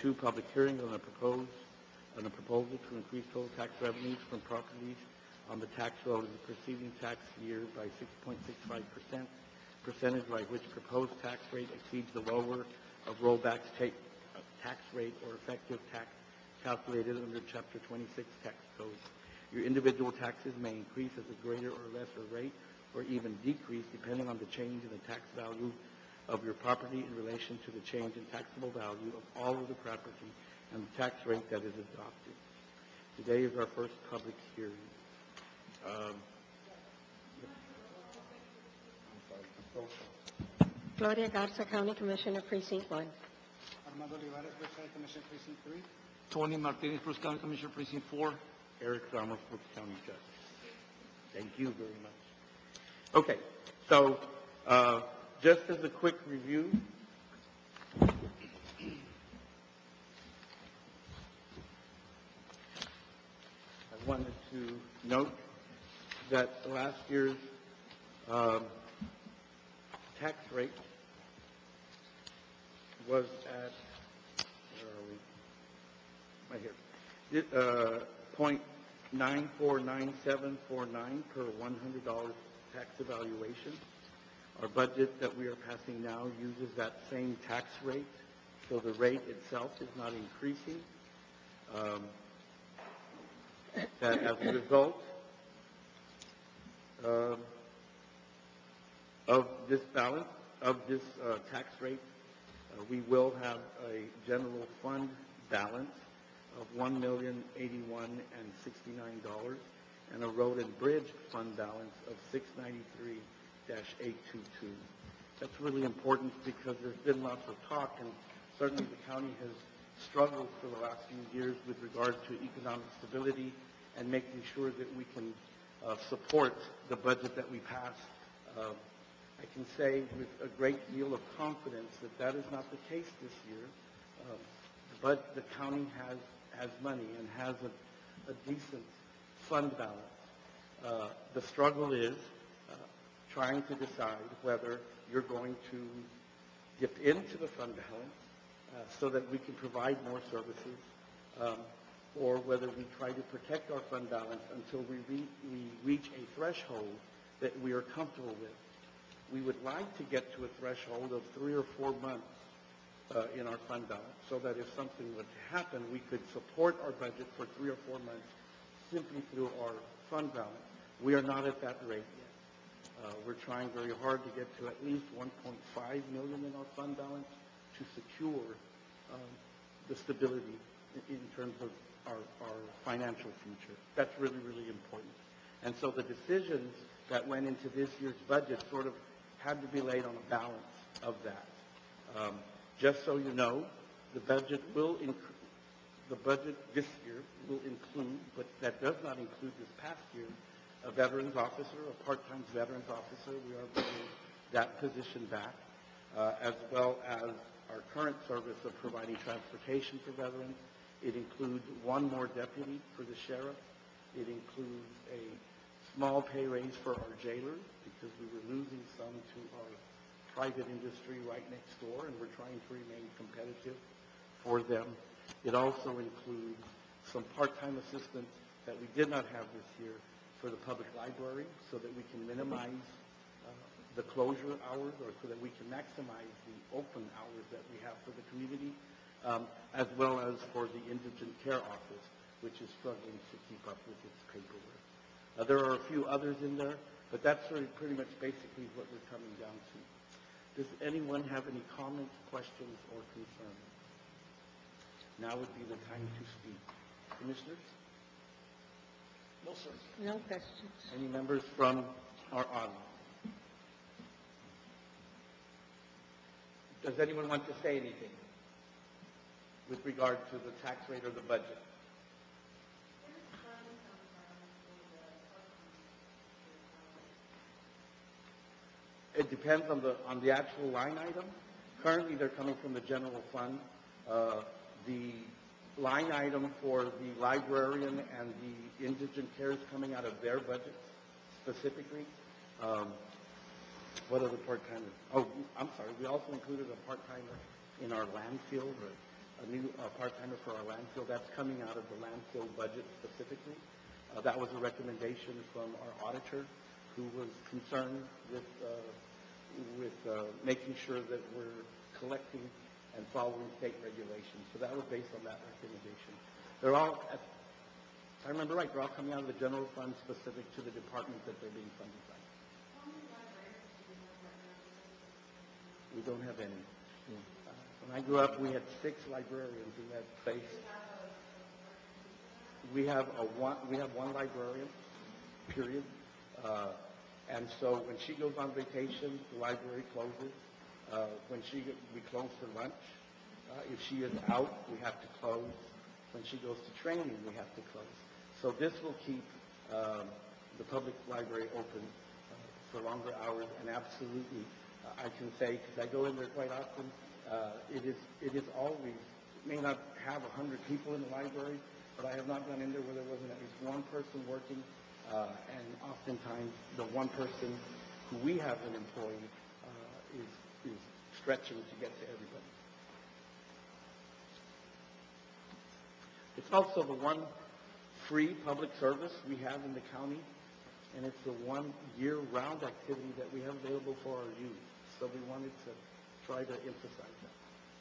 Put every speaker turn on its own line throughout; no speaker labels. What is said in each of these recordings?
2, public hearing on a proposal to increase total tax revenues from properties on the tax roll of the preceding tax year by 6.65%, percentage by which proposed tax rate exceeds the lower of rollback's tax rate or effective tax calculated under Chapter 26 tax code. Your individual taxes may increase at a greater or lesser rate or even decrease depending on the change in the tax value of your property in relation to the change in taxable value of all of the property and the tax rate that is adopted. Today is our first public hearing.
Gloria Garza, County Commissioner, Precinct 1.
Armando Olivares, Brooks County Commissioner, Precinct 3.
Tony Martinez, Brooks County Commissioner, Precinct 4.
Eric Ramos, Brooks County Judge. Thank you very much. Okay, so just as a quick review, I wanted to note that last year's tax rate was at, where are we? Right here. 0.949749 per $100 tax evaluation. Our budget that we are passing now uses that same tax rate, so the rate itself is not increasing. That as a result of this balance, of this tax rate, we will have a general fund balance of $1,081,069 and a road and bridge fund balance of $693,822. That's really important because there's been lots of talk, and certainly the county has struggled for the last few years with regard to economic stability and making sure that we can support the budget that we pass. I can say with a great deal of confidence that that is not the case this year, but the county has money and has a decent fund balance. The struggle is trying to decide whether you're going to dip into the fund balance so that we can provide more services, or whether we try to protect our fund balance until we reach a threshold that we are comfortable with. We would like to get to a threshold of 3 or 4 months in our fund balance, so that if something would happen, we could support our budget for 3 or 4 months simply through our fund balance. We are not at that rate yet. We're trying very hard to get to at least $1.5 million in our fund balance to secure the stability in terms of our financial future. That's really, really important. And so the decisions that went into this year's budget sort of had to be laid on a balance of that. Just so you know, the budget this year will include, but that does not include this past year, a veterans officer, a part-time veterans officer. We are bringing that position back, as well as our current service of providing transportation for veterans. It includes 1 more deputy for the sheriff. It includes a small pay raise for our jailers because we were losing some to our private industry right next door, and we're trying to remain competitive for them. It also includes some part-time assistants that we did not have this year for the public library so that we can minimize the closure hours, or so that we can maximize the open hours that we have for the community, as well as for the indigent care office, which is struggling to keep up with its paperwork. There are a few others in there, but that's pretty much basically what we're coming down to. Does anyone have any comments, questions, or concerns? Now would be the time to speak. Commissioners?
No, sir.
No questions.
Any members from our audience? Does anyone want to say anything with regard to the tax rate or the budget? It depends on the actual line item. Currently, they're coming from the general fund. The line item for the librarian and the indigent care is coming out of their budget specifically. What other part-timers? Oh, I'm sorry. We also included a part-timer in our landfill. a new part-timer for our landfill. That's coming out of the landfill budget specifically. That was a recommendation from our auditor, who was concerned with making sure that we're collecting and following state regulations. So that was based on that recommendation. They're all, if I remember right, they're all coming out of the general fund specific to the department that they're being funded by. We don't have any. When I grew up, we had 6 librarians in that space. We have one librarian, period. And so when she goes on vacation, the library closes. We close for lunch. If she is out, we have to close. When she goes to training, we have to close. So this will keep the public library open for longer hours. And absolutely, I can say, because I go in there quite often, it is always, it may not have 100 people in the library, but I have not gone in there where there wasn't at least one person working. And oftentimes, the one person who we have an employee is stretching to get to everybody. It's also the one free public service we have in the county, and it's the one year-round activity that we have available for our youth. So we wanted to try to emphasize that.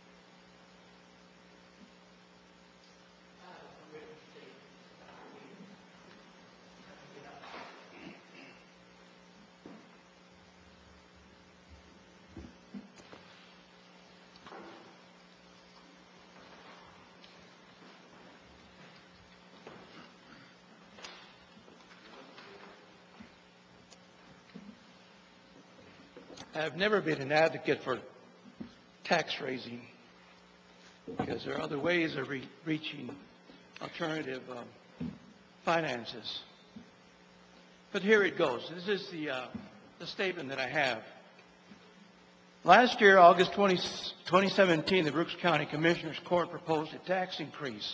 I've never been an advocate for tax raising because there are other ways of reaching alternative finances. But here it goes. This is the statement that I have. Last year, August 2017, the Brooks County Commissioners Court proposed a tax increase.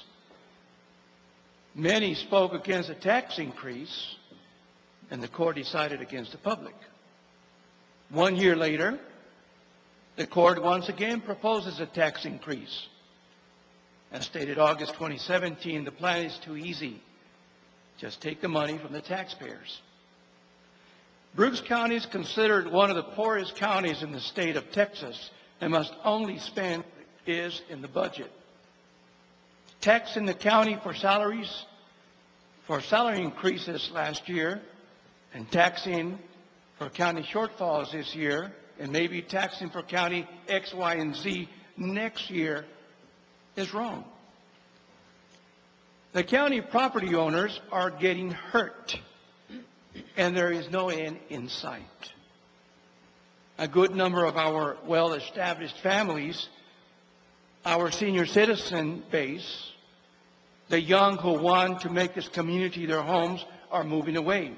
Many spoke against the tax increase, and the court decided against the public. 1 year later, the court once again proposes a tax increase. As stated August 2017, the plan is too easy. Just take the money from the taxpayers. Brooks County is considered one of the poorest counties in the state of Texas and must only spend what is in the budget. Tax in the county for salary increases last year and taxing for county shortfalls this year, and maybe taxing for county X, Y, and Z next year is wrong. The county property owners are getting hurt, and there is no end in sight. A good number of our well-established families, our senior citizen base, the young who want to make this community their homes, are moving away.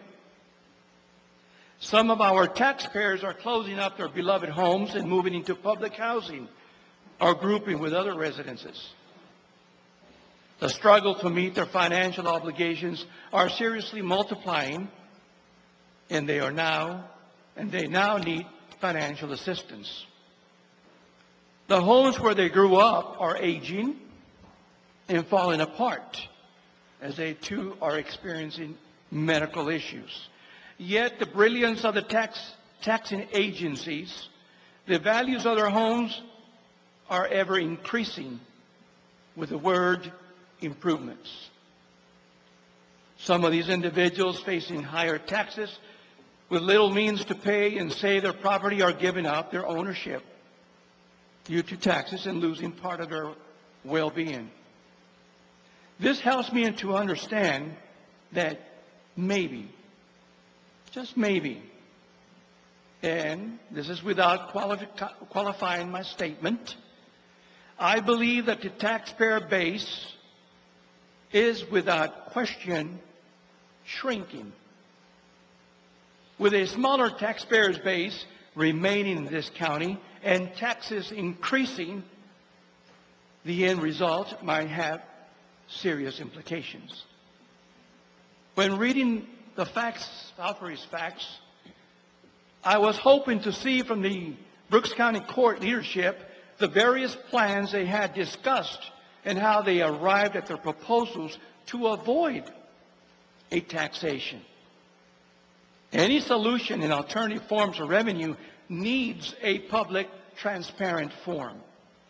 Some of our taxpayers are closing up their beloved homes and moving into public housing or grouping with other residences. The struggle to meet their financial obligations are seriously multiplying, and they now need financial assistance. The homes where they grew up are aging and falling apart as they too are experiencing medical issues. Yet the brilliance of the taxing agencies, the values of their homes are ever increasing with the word improvements. Some of these individuals facing higher taxes with little means to pay and say their property are giving up their ownership due to taxes and losing part of their well-being. This helps me to understand that maybe, just maybe, and this is without qualifying my statement, I believe that the taxpayer base is without question shrinking. With a smaller taxpayers base remaining in this county and taxes increasing, the end result might have serious implications. When reading the facts, Valkyrie's facts, I was hoping to see from the Brooks County Court leadership the various plans they had discussed and how they arrived at their proposals to avoid a taxation. Any solution in alternative forms of revenue needs a public, transparent form.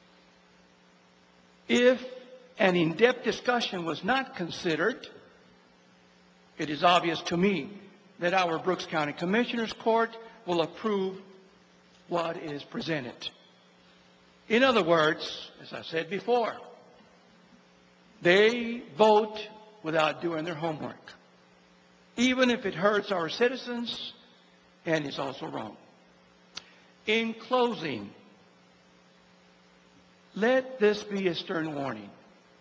If an in-depth discussion was not considered, it is obvious to me that our Brooks County Commissioners Court will approve what is presented. In other words, as I said before, they vote without doing their homework, even if it hurts our citizens and is also wrong. In closing, let this be a stern warning.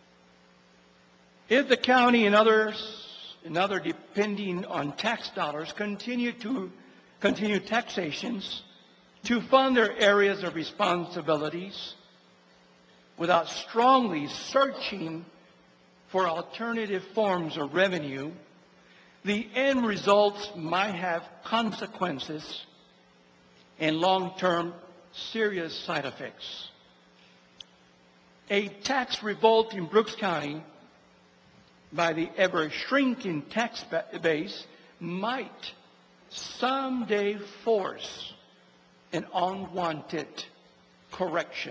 If the county and others, depending on tax dollars, continue taxations to fund their areas of responsibilities without strongly searching for alternative forms of revenue, the end results might have consequences and long-term serious side effects. A tax revolt in Brooks County by the ever-shrinking tax base might someday force an unwanted correction.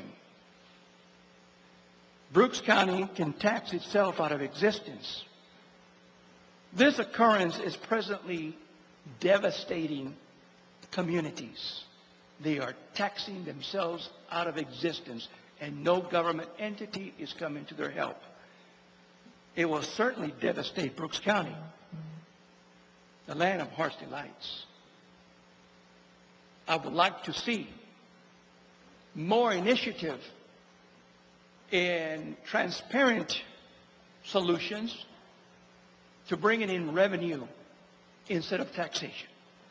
Brooks County can tax itself out of existence. This occurrence is presently devastating communities. They are taxing themselves out of existence, and no government entity is coming to their help. It will certainly devastate Brooks County, the land of heart's delights. I would like to see more initiative in transparent solutions to bringing in revenue instead of taxation.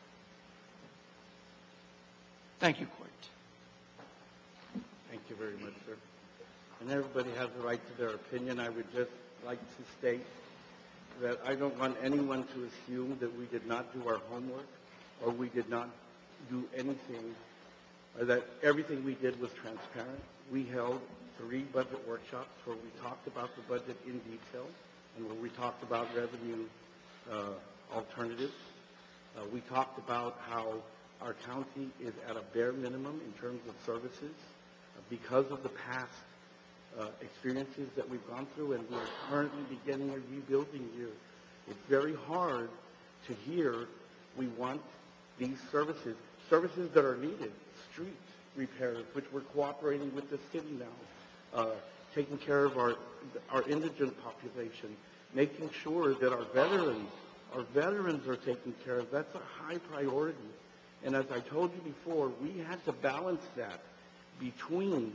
Thank you, Court.
Thank you very much, sir. And everybody has the right to their opinion. I would just like to state that I don't want anyone to assume that we did not do our homework or we did not do anything, or that everything we did was transparent. We held 3 budget workshops where we talked about the budget in detail and where we talked about revenue alternatives. We talked about how our county is at a bare minimum in terms of services because of the past experiences that we've gone through, and we are currently beginning a rebuilding year. It's very hard to hear we want these services that are needed, street repairs, which we're cooperating with the city now, taking care of our indigent population, making sure that our veterans are taken care of. That's a high priority. And as I told you before, we had to balance that between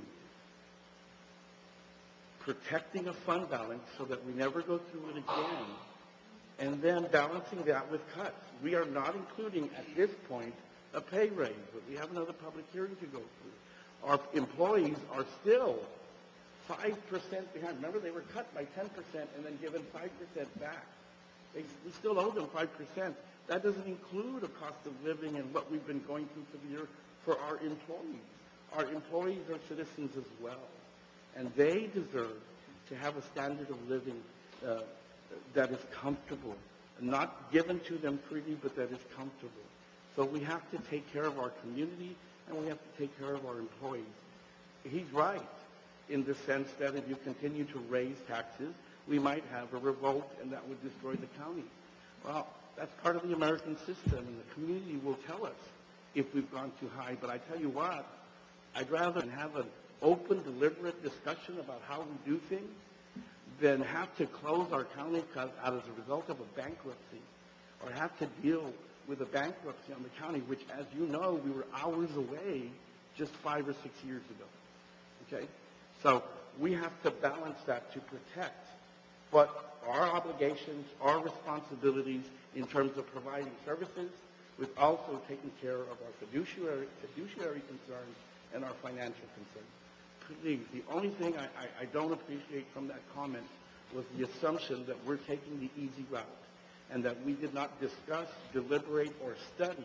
protecting a fund balance so that we never go through it again, and then balancing that with cuts. We are not including, at this point, a pay raise, but we have another public hearing to go through. Our employees are still 5% behind. Remember, they were cut by 10% and then given 5% back. We still owe them 5%. That doesn't include a cost of living and what we've been going through for the year for our employees. Our employees are citizens as well, and they deserve to have a standard of living that is comfortable, not given to them freely, but that is comfortable. So we have to take care of our community, and we have to take care of our employees. He's right in the sense that if you continue to raise taxes, we might have a revolt, and that would destroy the county. Well, that's part of the American system, and the community will tell us if we've gone too high. But I tell you what, I'd rather have an open, deliberate discussion about how we do things than have to close our county out as a result of a bankruptcy, or have to deal with a bankruptcy on the county, which, as you know, we were hours away just 5 or 6 years ago. Okay? So we have to balance that to protect what our obligations, our responsibilities in terms of providing services, with also taking care of our fiduciary concerns and our financial concerns. Please, the only thing I don't appreciate from that comment was the assumption that we're taking the easy route and that we did not discuss, deliberate, or study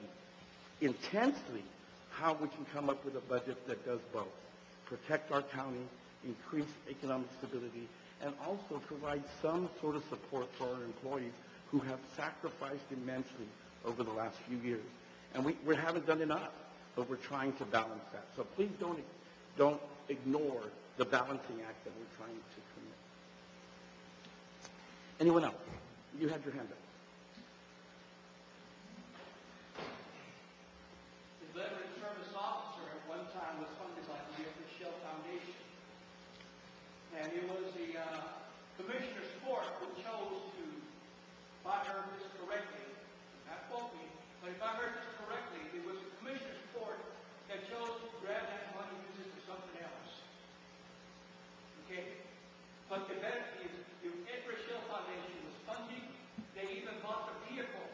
intensely how we can come up with a budget that does both. Protect our county increase economic stability, and also provide some sort of support for our employees who have sacrificed immensely over the last few years. And we haven't done enough, but we're trying to balance that. So please don't ignore the balancing act that we're trying to commit. Anyone else? You had your hand up.
The veteran service officer at one time was funded by the Edward Shell Foundation. And it was the Commissioner's Court who chose to, if I heard this correctly, not quote me, but if I heard this correctly, it was the Commissioner's Court that chose to grab that money and use it for something else. Okay? But the Edward Shell Foundation was funding, they even bought the vehicle.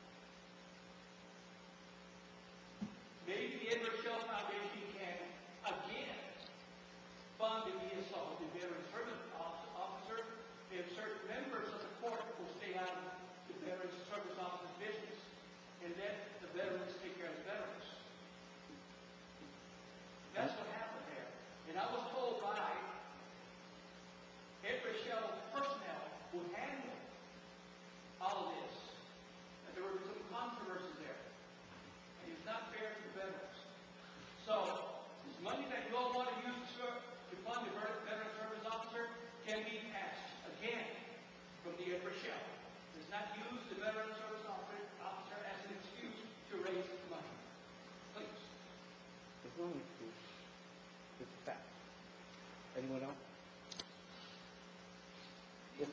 Maybe the Edward Shell Foundation can again fund the VSO, the Veteran Service Officer, if certain members of the court will stay out of the Veteran Service Officer's business and let the veterans take care of the veterans. That's what happened there. And I was told by Edward Shell personnel who handled all of this that there were some controversy there. And it's not fair to the veterans. So, this money that you all want to use to fund the Veteran Service Officer can be passed again from the Edward Shell. Does not use the Veteran Service Officer as an excuse to raise money. Please.
There's no excuse. It's a fact. Anyone else? Yes.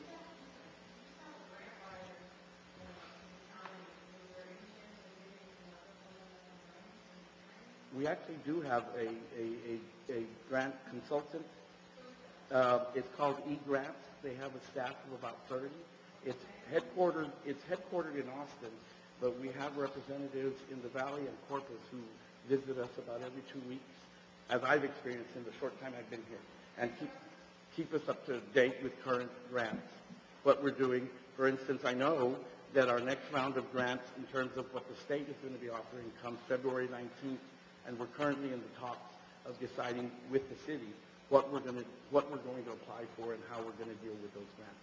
We actually do have a grant consultant. It's called eGrants. They have a staff of about 30. It's headquartered in Austin, but we have representatives in the Valley and Corpus who visit us about every 2 weeks, as I've experienced in the short time I've been here, and keep us up to date with current grants, what we're doing. For instance, I know that our next round of grants in terms of what the state is going to be offering comes February 19th, and we're currently in the talks of deciding with the city what we're going to apply for and how we're going to deal with those grants.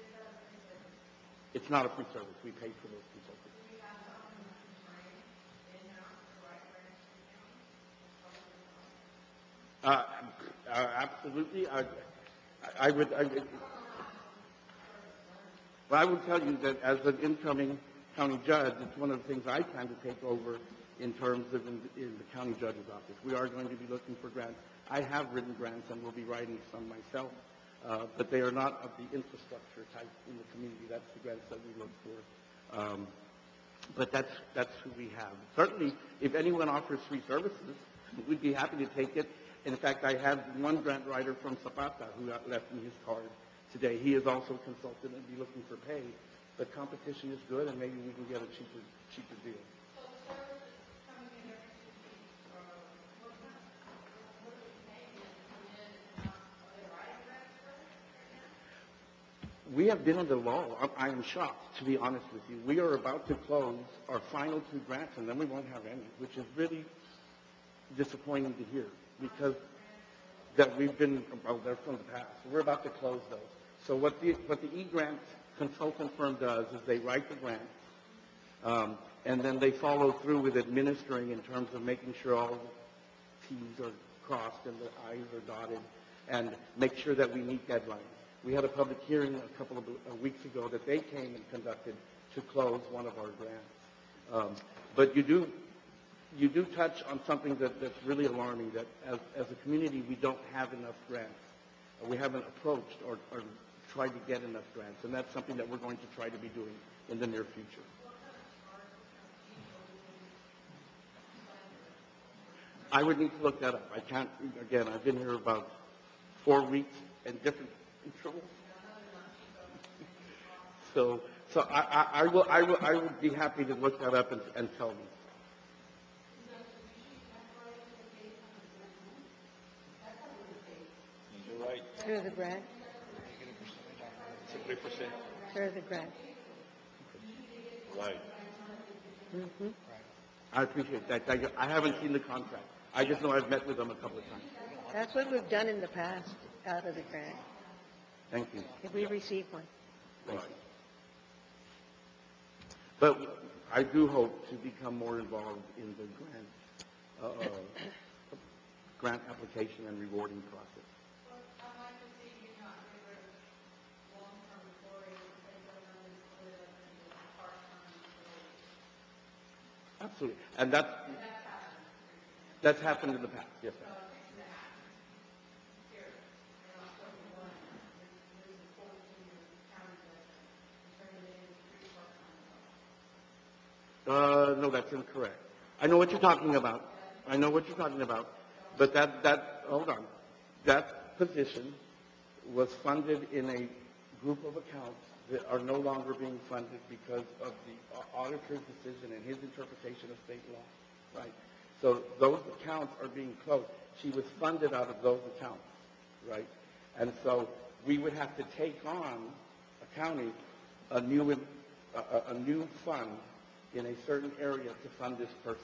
It's not a free service. We pay for those consultants. Absolutely. I would tell you that as an incoming county judge, it's one of the things I plan to take over in terms of in the county judge's office. We are going to be looking for grants. I have written grants and will be writing some myself, but they are not of the infrastructure type in the community. That's the grants that we look for. But that's who we have. Certainly, if anyone offers free services, we'd be happy to take it. In fact, I have one grant writer from Zapata who left me his card today. He is also a consultant and be looking for pay. But competition is good, and maybe we can get a cheaper deal. We have been under law. I am shocked, to be honest with you. We are about to close our final 2 grants, and then we won't have any, which is really disappointing to hear, because that we've been, well, they're from the past. We're about to close those. So what the eGrant consultant firm does is they write the grants, and then they follow through with administering in terms of making sure all the T's are crossed and the I's are dotted, and make sure that we meet deadlines. We had a public hearing a couple of weeks ago that they came and conducted to close one of our grants. But you do touch on something that's really alarming, that as a community we don't have enough grants. We haven't approached or tried to get enough grants, and that's something that we're going to try to be doing in the near future. I would need to look that up. I can't, again, I've been here about 4 weeks and different controls. So I would be happy to look that up and tell you.
You're right.
Through the grant.
It's a 3%.
Through the grant.
Right.
Mm-hmm.
I appreciate that. I haven't seen the contract. I just know I've met with them a couple of times.
That's what we've done in the past. out of the grant,
Thank you.
if we receive one.
Thank you. But I do hope to become more involved in the grant application and rewarding process. Absolutely. And that's happened in the past, yes, ma'am. No, that's incorrect. I know what you're talking about. I know what you're talking about. But hold on. That position was funded in a group of accounts that are no longer being funded because of the auditor's decision and his interpretation of state law, right? So those accounts are being closed. She was funded out of those accounts, right? And so we would have to take on a county, a new fund in a certain area to fund this person.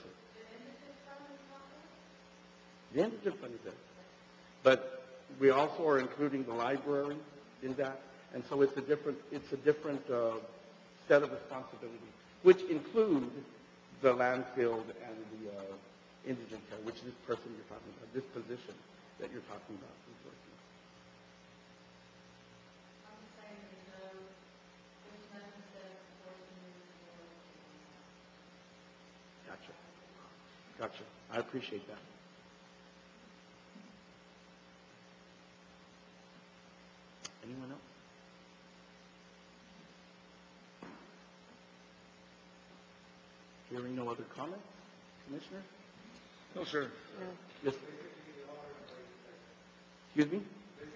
The indigent fund is there. But we also are including the library in that. And so it's a different set of responsibilities, which include the landfill and the indigent care, which this person you're talking about, this position that you're talking about is working. Gotcha. I appreciate that. Anyone else? Hearing no other comments, Commissioner?
No, sir.
Yes. Excuse me?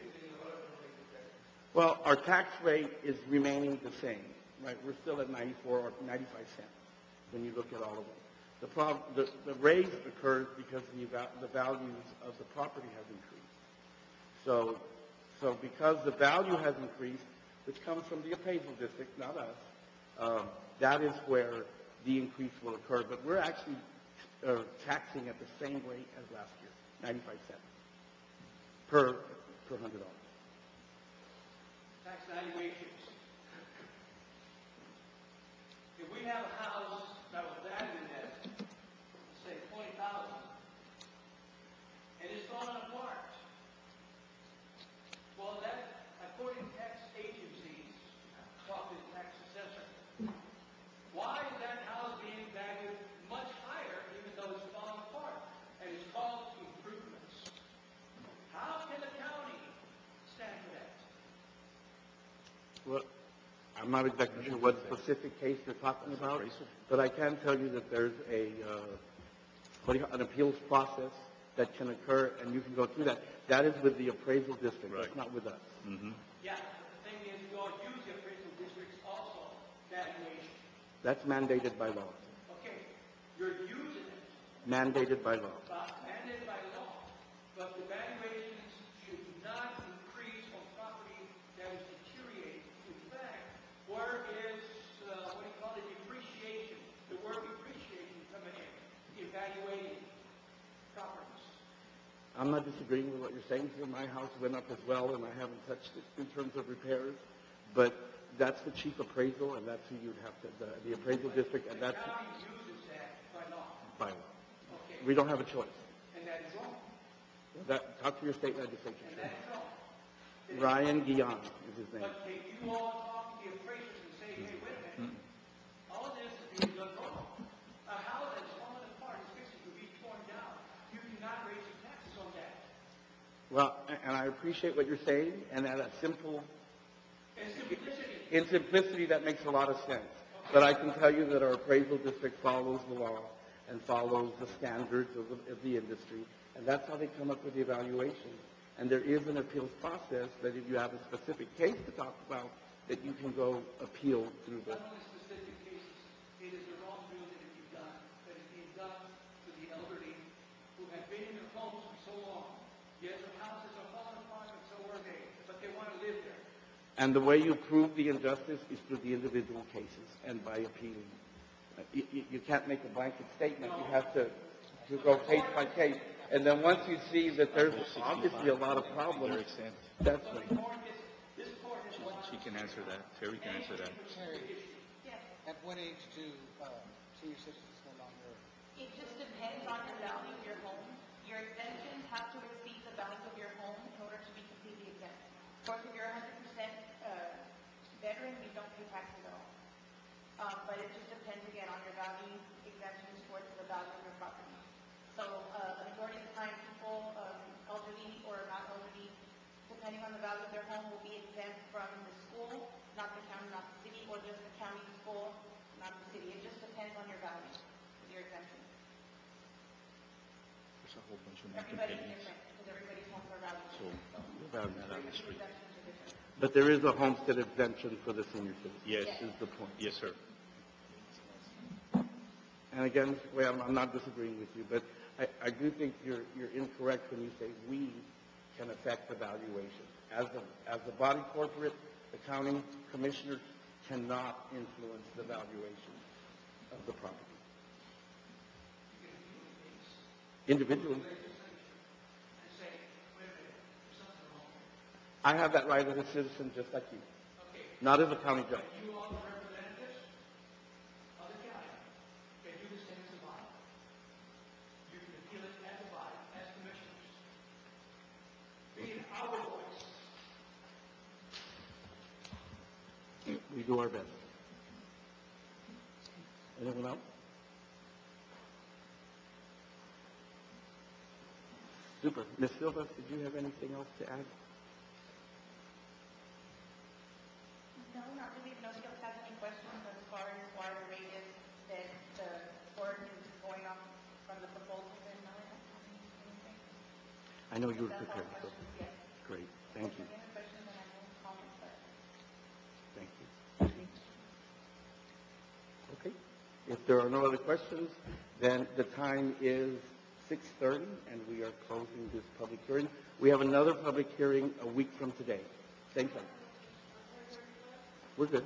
Well, our tax rate is remaining the same, right? We're still at 94 or 95 cents when you look at all of them. The raise occurs because the values of the property have increased. So because the value has increased, which comes from the appraisal district, not us, that is where the increase will occur. But we're actually taxing at the same rate as last year, 95 cents per $100.
Tax valuations. If we have a house that was valued at, say, $20,000, and it's fallen apart, well, that, according to tax agencies, talk to the tax assessor, why is that house being valued much higher even though it's fallen apart? And it's called improvements. How can the county stand for that?
Well, I'm not exactly sure what specific case you're talking about, but I can tell you that there's an appeals process that can occur, and you can go through that. That is with the appraisal district.
Right.
That's not with us.
Mm-hmm.
Yeah, but the thing is, you all use the appraisal districts also, valuation.
That's mandated by law.
Okay, you're using it,
Mandated by law.
mandated by law, but the valuations should not increase on property that is deteriorating. In fact, where is, what do you call it, depreciation, the word depreciation coming in, evaluating properties.
I'm not disagreeing with what you're saying here. My house went up as well, and I haven't touched it in terms of repairs. But that's the chief appraisal, and that's who you'd have to, the appraisal district, and that's
The county uses that by law.
by law.
Okay,
We don't have a choice.
and that is wrong.
Talk to your state legislature.
And that is wrong.
Ryan Guion is his name.
But can you all talk to the appraisers and say, hey, wait a minute, all of this is being done wrong. A house that's falling apart is fixing to be torn down. You cannot raise your taxes on that.
Well, and I appreciate what you're saying, and at a simple,
And simplicity.
in simplicity, that makes a lot of sense. But I can tell you that our appraisal district follows the law and follows the standards of the industry, and that's how they come up with the evaluation. And there is an appeals process that if you have a specific case to talk about, that you can go appeal through the.
Not only specific cases, it is the wrongdoing that is being done, that is being done to the elderly who have been in their homes for so long. Yes, their houses are falling apart, and so are they, but they want to live there.
And the way you prove the injustice is through the individual cases and by appealing. You can't make a blanket statement. You have to go case by case. And then once you see that there's obviously a lot of problems, that's when.
She can answer that. Terry can answer that.
Terry, at what age do senior citizens no longer?
It just depends on the value of your home. Your exemptions have to exceed the value of your home in order to be completely exempt. Of course, if you're 100% veteran, you don't pay taxes at all. But it just depends again on your value exemptions towards the value of your property. So the majority of the time, people, elderly or not elderly, depending on the value of their home, will be exempt from the school, not the county, not the city, or just the county school, not the city. It just depends on your value, your exemption.
There's a whole bunch of
Everybody's
inconvenience.
different because everybody's homes are valued.
So, without that on the street.
Exemptions are different.
But there is a homestead exemption for the senior citizens.
Yes.
Is the point.
Yes, sir.
And again, well, I'm not disagreeing with you, but I do think you're incorrect when you say we can affect the valuation. As a body corporate, the county commissioners cannot influence the valuation of the property. Individually. I have that right as a citizen just like you. Not as a county judge.
You are the representatives of the county. Can do the same as the body. You can appeal it as a body, as commissioners. Being our voice.
We do our best. Anyone else? Super. Ms. Silva, did you have anything else to add?
No, not really. If nobody else has any questions as far as why the rate is that the ordinance is going on from the proposal, then no, I don't have anything.
I know you were
That's all
prepared. So
questions, yes.
great. Thank you.
If any other questions, then I will comment, but
Thank you. Okay. If there are no other questions, then the time is 6:30, and we are closing this public hearing. We have another public hearing a week from today. Same thing. We're good.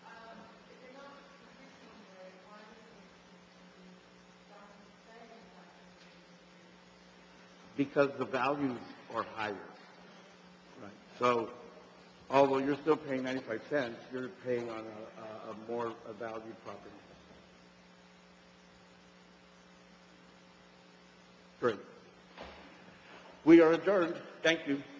Because the values are higher. Right. So, although you're still paying 95 cents, you're paying on a more valued property. Great. We are adjourned. Thank you.